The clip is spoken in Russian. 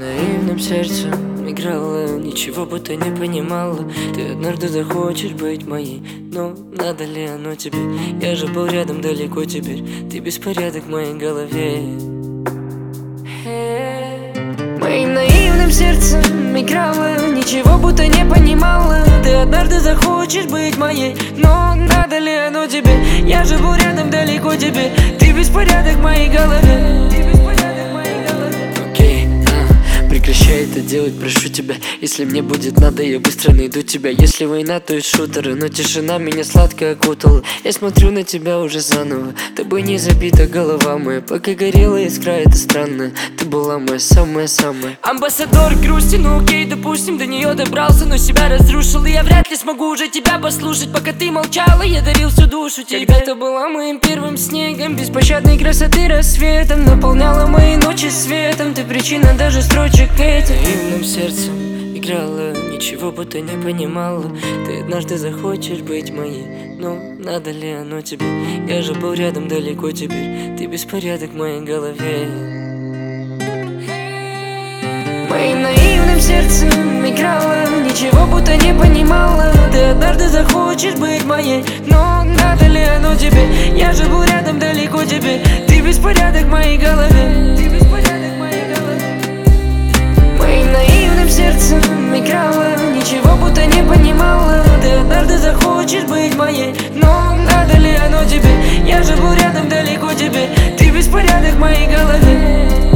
наивным сердцем играла, ничего будто не понимала. Ты однажды захочешь быть моей, но надо ли оно тебе? Я же был рядом, далеко теперь. Ты беспорядок в моей голове. Моим наивным сердцем играла, ничего будто не понимала. Ты однажды захочешь быть моей, но надо ли оно тебе? Я же был рядом, далеко теперь. Ты беспорядок в моей голове. Прекращай это делать, прошу тебя. Если мне будет надо, я быстро найду тебя. Если война, то и шутеры, но тишина меня сладко окутала. Я смотрю на тебя уже заново. Тобой не забита голова моя, пока горела искра, это странно. Ты была моя самая-самая. Амбассадор грусти, ну окей, допустим, до нее добрался, но себя разрушил. И я вряд ли смогу уже тебя послушать. Пока ты молчала, я дарил всю душу тебе. Когда-то была моим первым снегом, беспощадной красоты рассветом, наполняла мои ночи светом. Ты причина даже строчек этих. Наивным сердцем играла, ничего будто не понимала. Ты однажды захочешь быть моей, но надо ли оно тебе? Я же был рядом, далеко теперь. Ты беспорядок в моей голове. Моим наивным сердцем играла, ничего будто не понимала. Ты однажды захочешь быть моей, но надо ли оно тебе? Я же был рядом, далеко теперь. Ты беспорядок в моей голове. Моим наивным сердцем играла, ничего будто не понимала. Ты однажды захочешь быть моей, но надо ли оно тебе? Я же был рядом, далеко теперь. Ты беспорядок в моей голове.